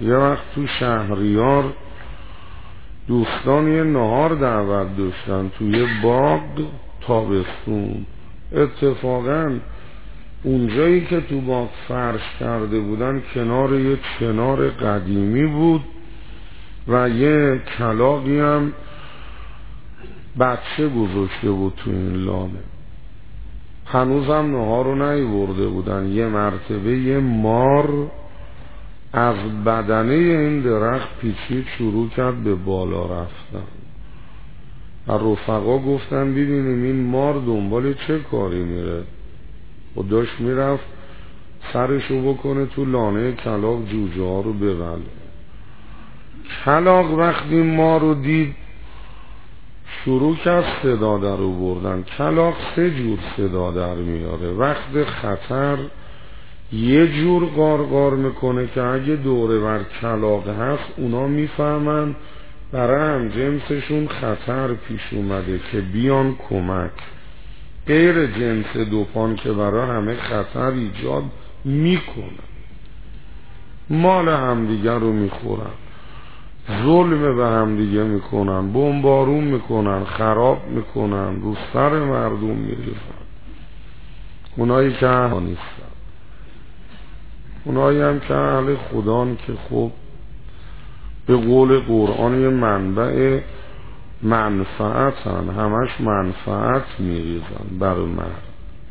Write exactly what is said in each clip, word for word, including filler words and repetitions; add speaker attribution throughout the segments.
Speaker 1: یه وقت تو شهریار دوستان یه نهار دعوت داشتن توی باغ تابستون. اتفاقا اونجایی که تو باغ فرش کرده بودن کنار یه چنار قدیمی بود و یه کلاغی هم بچه گذاشته بود تو این لانه. هنوز هم نهار رو نیورده بودن. یه مرتبه یه مار از بدنه این درخت پیچید شروع کرد به بالا رفتن. و رفقا گفتن ببینیم این مار دنبال چه کاری میره. و داشت میرفت سرشو بکنه تو لانه کلاغ جوجه ها رو ببله. کلاغ وقتی مار رو دید شروع کرد صدا در رو بردن. کلاغ سه جور صدا در میاره. وقت خطر یه جور قارقار میکنه که اگه دوره بر کلاغ هست اونا میفهمن برای هم جنسشون خطر پیش اومده که بیان کمک. غیر جنس دوپان که برای همه خطر ایجاد میکنن، مال همدیگر رو میخورن، ظلم به همدیگه میکنن، بمبارون میکنن، خراب میکنن، رو سر مردم میریزن. اونایی که اهل نیستن، اونایی هم که اهل خدان که خب به قول قرآن یه منبع منفعتن، همش منفعت میریزن بر مرد.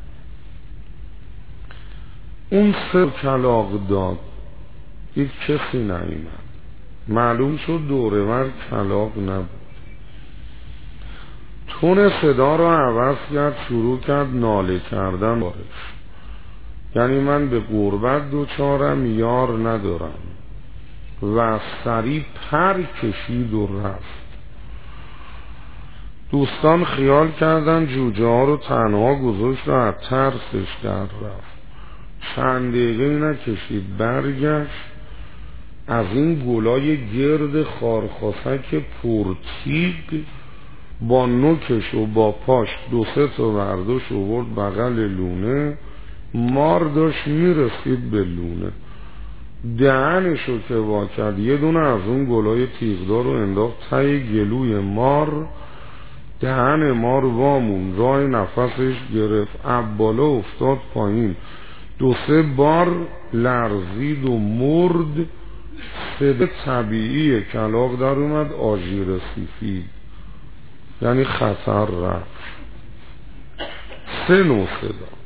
Speaker 1: اون سه کلاغ داد، هیچ کسی نیامد. معلوم شد دوره ور کلاغ نبود. تون صدا رو عوض کرد، شروع کرد ناله کردن بارش. یعنی من به غربت دوچارم، یار ندارم. و سریع پر کشید و رفت. دوستان خیال کردن جوجه ها رو تنها گذاشت و از ترسش در رفت. چند دقیقه نکشید برگشت، از این گلای گرد خارخاسک پرتیگ با نوکش و با پاش دو سه تا برداشت آورد بغل لونه. مار داشت میرسید به لونه، دهنشو که وا کرد یه دونه از اون گلای تیغدار رو انداخت ته گلوی مار. دهن مار وامون، راه نفسش گرفت، عباله افتاد پایین، دو سه بار لرزید و مرد. صدا طبیعی کلاغ در اومد، آژیر سفید، یعنی خطر رفت. سه نوع صدا.